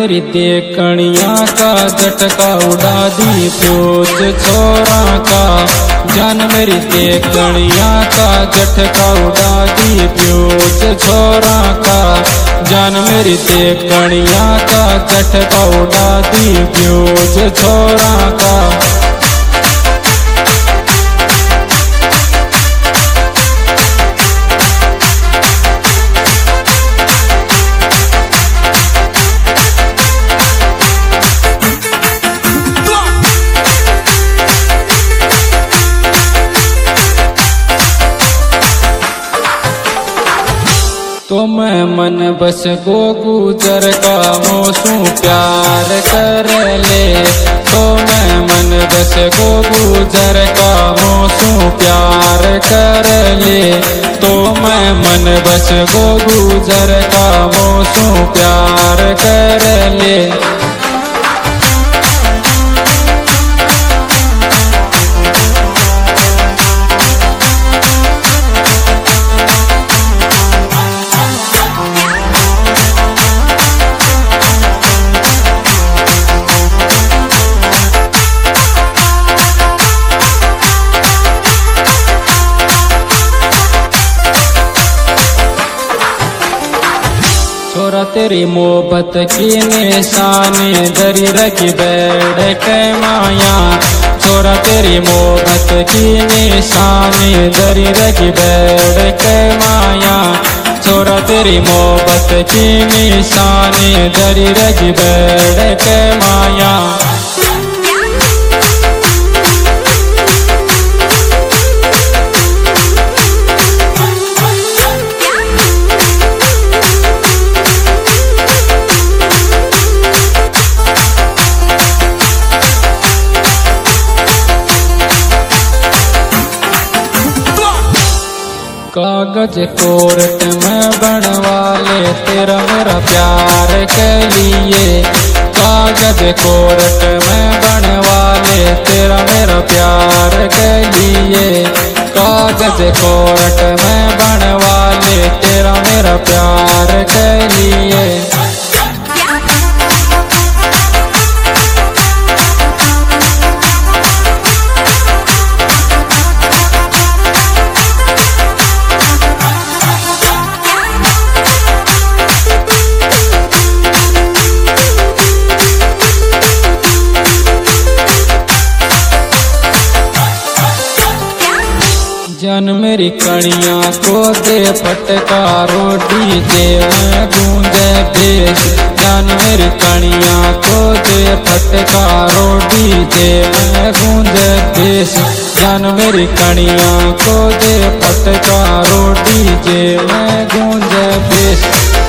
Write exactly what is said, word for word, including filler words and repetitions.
मेरी देखनिया का झटका उड़ा दी फ्यूज छोरा का। जान मेरी देखनिया का झटका उड़ा दी फ्यूज छोरा का। जान मेरी देखनिया का झटका उड़ा दी फ्यूज छोरा का। तो मैं मन बस गो गुजर का मोसू प्यार कर ले। तो मैं मन बस गो गुजर का मोसू प्यार कर ले। तो मैं मन बस गो गुजर का मोसू प्यार कर ले। छोरा तेरी मोहब्बत की निशानी दरी रखी बैठ के माया। छोरा तेरी मोहब्बत की निशानी दरी रखी बैठ के माया। छोरा तेरी मोहब्बत की निशानी दरी रखी बैठ के माया। कागज कोर्ट में बनवा ले तेरा मेरा प्यार के लिए। कागज कोर्ट में बनवा ले तेरा मेरा प्यार के लिए। कागज कोर्ट में बनवा ले तेरा मेरा प्यार के लिए। जान मेरी कणिया को दे फटका रोटी दे मैं गूंजे देश। जान मेरी कणिया को दे फटका रोटी दे मैं गूंजे देश। जान मेरी कणिया को दे फटका रोटी दे मैं गूंजे देश।